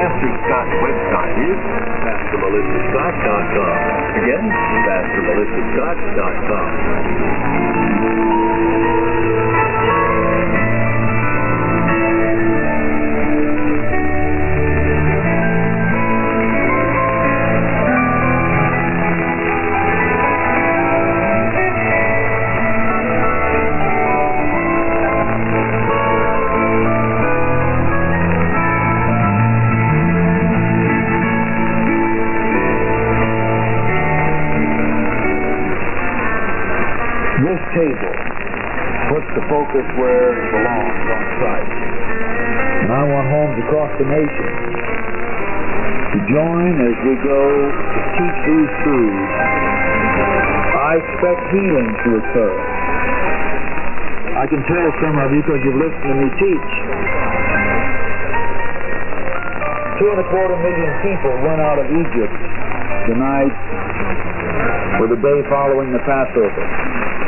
Pastor Scott's website is PastorMelissaScott.com. Again, PastorMelissaScott.com. This table puts the focus where it belongs, on Christ. And I want homes across the nation to join as we go to teach these truths. I expect healing to occur. I can tell some of you because you've listened to me teach. 2.25 million people went out of Egypt the night or the day following the Passover.